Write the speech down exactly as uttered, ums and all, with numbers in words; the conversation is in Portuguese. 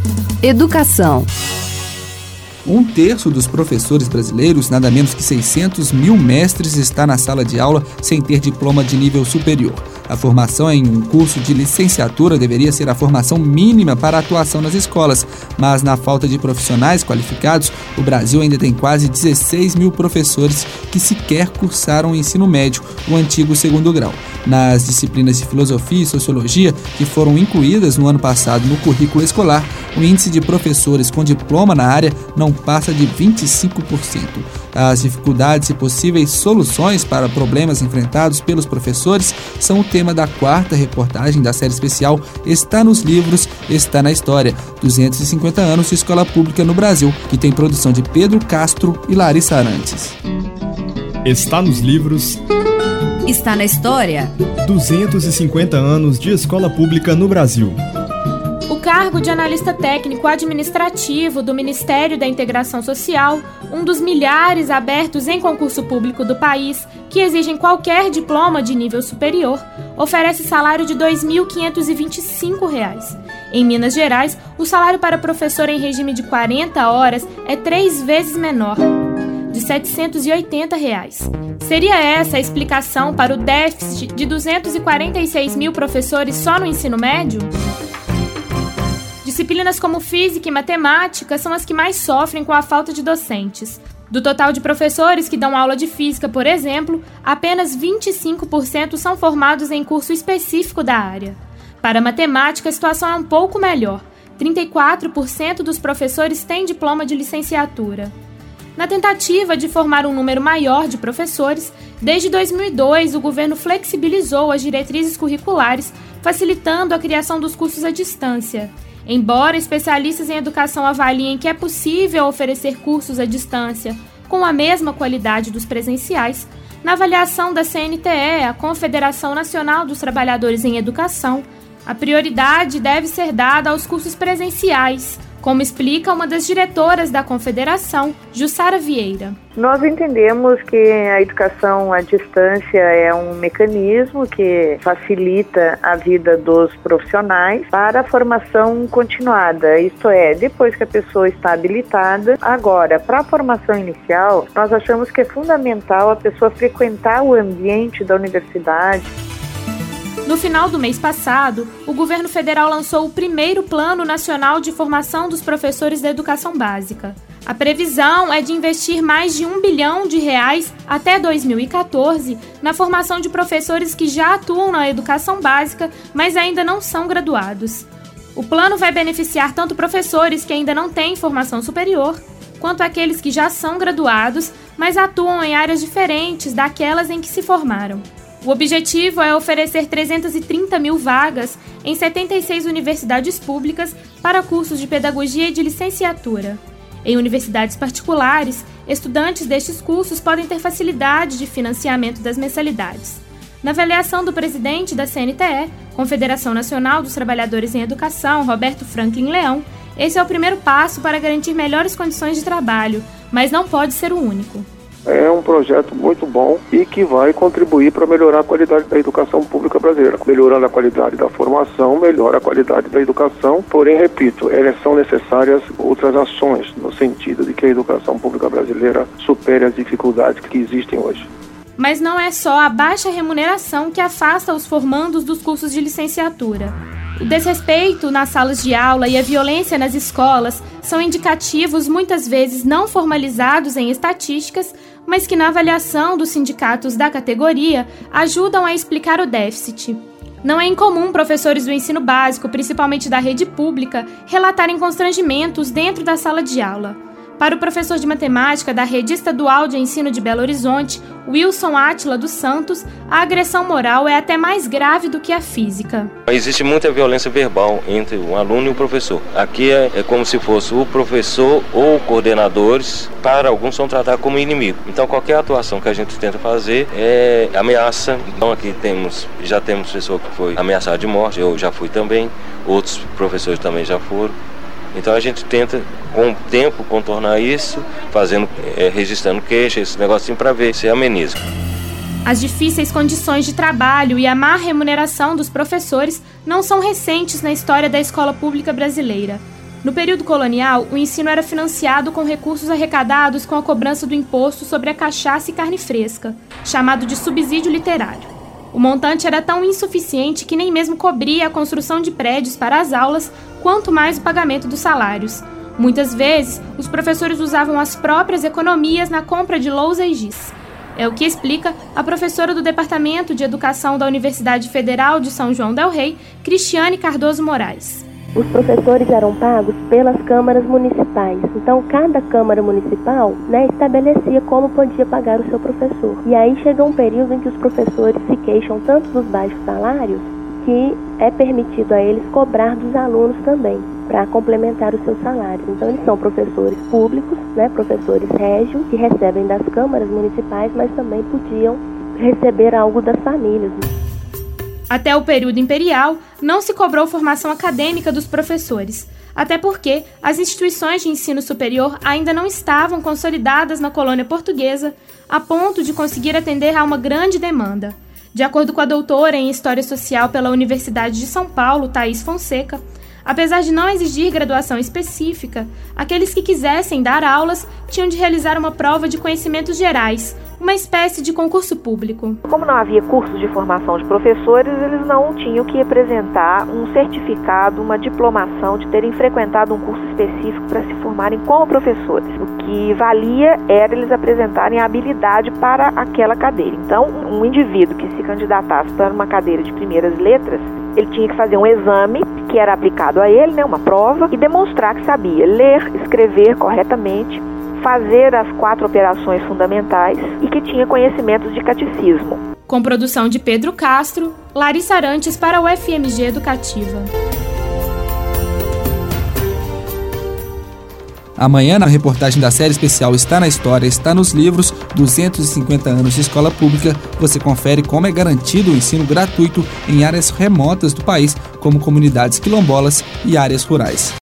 Educação. Um terço dos professores brasileiros, nada menos que seiscentos mil mestres, está na sala de aula sem ter diploma de nível superior. A formação em um curso de licenciatura deveria ser a formação mínima para a atuação nas escolas, mas na falta de profissionais qualificados, o Brasil ainda tem quase dezesseis mil professores que sequer cursaram o ensino médio, o antigo segundo grau. Nas disciplinas de filosofia e sociologia, que foram incluídas no ano passado no currículo escolar, o índice de professores com diploma na área não passa de vinte e cinco por cento. As dificuldades e possíveis soluções para problemas enfrentados pelos professores são o tema da quarta reportagem da série especial Está nos Livros, Está na História, duzentos e cinquenta anos de escola pública no Brasil, que tem produção de Pedro Castro e Larissa Arantes. Está nos Livros, Está na História, duzentos e cinquenta anos de escola pública no Brasil. O cargo de analista técnico administrativo do Ministério da Integração Social, um dos milhares abertos em concurso público do país, que exigem qualquer diploma de nível superior, oferece salário de dois mil quinhentos e vinte e cinco reais. Em Minas Gerais, o salário para professor em regime de quarenta horas é três vezes menor, de setecentos e oitenta reais. Seria essa a explicação para o déficit de duzentos e quarenta e seis mil professores só no ensino médio? Disciplinas como física e matemática são as que mais sofrem com a falta de docentes. Do total de professores que dão aula de física, por exemplo, apenas vinte e cinco por cento são formados em curso específico da área. Para matemática, a situação é um pouco melhor. trinta e quatro por cento dos professores têm diploma de licenciatura. Na tentativa de formar um número maior de professores, desde dois mil e dois o governo flexibilizou as diretrizes curriculares, facilitando a criação dos cursos à distância. Embora especialistas em educação avaliem que é possível oferecer cursos à distância com a mesma qualidade dos presenciais, na avaliação da C N T E, a Confederação Nacional dos Trabalhadores em Educação, a prioridade deve ser dada aos cursos presenciais, como explica uma das diretoras da Confederação, Jussara Vieira. Nós entendemos que a educação à distância é um mecanismo que facilita a vida dos profissionais para a formação continuada, isto é, depois que a pessoa está habilitada. Agora, para a formação inicial, nós achamos que é fundamental a pessoa frequentar o ambiente da universidade. No final do mês passado, o governo federal lançou o primeiro Plano Nacional de Formação dos Professores da Educação Básica. A previsão é de investir mais de um bilhão de reais até dois mil e quatorze na formação de professores que já atuam na educação básica, mas ainda não são graduados. O plano vai beneficiar tanto professores que ainda não têm formação superior, quanto aqueles que já são graduados, mas atuam em áreas diferentes daquelas em que se formaram. O objetivo é oferecer trezentas e trinta mil vagas em setenta e seis universidades públicas para cursos de pedagogia e de licenciatura. Em universidades particulares, estudantes destes cursos podem ter facilidade de financiamento das mensalidades. Na avaliação do presidente da C N T E, Confederação Nacional dos Trabalhadores em Educação, Roberto Franklin Leão, esse é o primeiro passo para garantir melhores condições de trabalho, mas não pode ser o único. É um projeto muito bom e que vai contribuir para melhorar a qualidade da educação pública brasileira. Melhorando a qualidade da formação, melhora a qualidade da educação. Porém, repito, elas são necessárias outras ações, no sentido de que a educação pública brasileira supere as dificuldades que existem hoje. Mas não é só a baixa remuneração que afasta os formandos dos cursos de licenciatura. O desrespeito nas salas de aula e a violência nas escolas são indicativos muitas vezes não formalizados em estatísticas, mas que na avaliação dos sindicatos da categoria ajudam a explicar o déficit. Não é incomum professores do ensino básico, principalmente da rede pública, relatarem constrangimentos dentro da sala de aula. Para o professor de matemática da Rede Estadual de Ensino de Belo Horizonte, Wilson Átila dos Santos, a agressão moral é até mais grave do que a física. Existe muita violência verbal entre o aluno e o professor. Aqui é, é como se fosse o professor ou coordenadores, para alguns são tratados como inimigo. Então qualquer atuação que a gente tenta fazer é ameaça. Então aqui temos, já temos pessoa que foi ameaçada de morte, eu já fui também, outros professores também já foram. Então a gente tenta, com o tempo, contornar isso, fazendo, é, registrando queixa, esse negocinho para ver se ameniza. As difíceis condições de trabalho e a má remuneração dos professores não são recentes na história da escola pública brasileira. No período colonial, o ensino era financiado com recursos arrecadados com a cobrança do imposto sobre a cachaça e carne fresca, chamado de subsídio literário. O montante era tão insuficiente que nem mesmo cobria a construção de prédios para as aulas, quanto mais o pagamento dos salários. Muitas vezes, os professores usavam as próprias economias na compra de lousa e giz. É o que explica a professora do Departamento de Educação da Universidade Federal de São João del Rei, Cristiane Cardoso Moraes. Os professores eram pagos pelas câmaras municipais. Então, cada câmara municipal, né, estabelecia como podia pagar o seu professor. E aí chega um período em que os professores se queixam tanto dos baixos salários que é permitido a eles cobrar dos alunos também, para complementar os seus salários. Então, eles são professores públicos, né, professores régios, que recebem das câmaras municipais, mas também podiam receber algo das famílias. Até o período imperial, não se cobrou formação acadêmica dos professores, até porque as instituições de ensino superior ainda não estavam consolidadas na colônia portuguesa, a ponto de conseguir atender a uma grande demanda. De acordo com a doutora em História Social pela Universidade de São Paulo, Thaís Fonseca, apesar de não exigir graduação específica, aqueles que quisessem dar aulas tinham de realizar uma prova de conhecimentos gerais, uma espécie de concurso público. Como não havia cursos de formação de professores, eles não tinham que apresentar um certificado, uma diplomação de terem frequentado um curso específico para se formarem como professores. O que valia era eles apresentarem a habilidade para aquela cadeira. Então, um indivíduo que se candidatasse para uma cadeira de primeiras letras, ele tinha que fazer um exame que era aplicado a ele, né, uma prova, e demonstrar que sabia ler, escrever corretamente, fazer as quatro operações fundamentais e que tinha conhecimentos de catecismo. Com produção de Pedro Castro, Larissa Arantes para o F M G Educativa. Amanhã, na reportagem da série especial Está na História, Está nos Livros, duzentos e cinquenta anos de escola pública, você confere como é garantido o ensino gratuito em áreas remotas do país, como comunidades quilombolas e áreas rurais.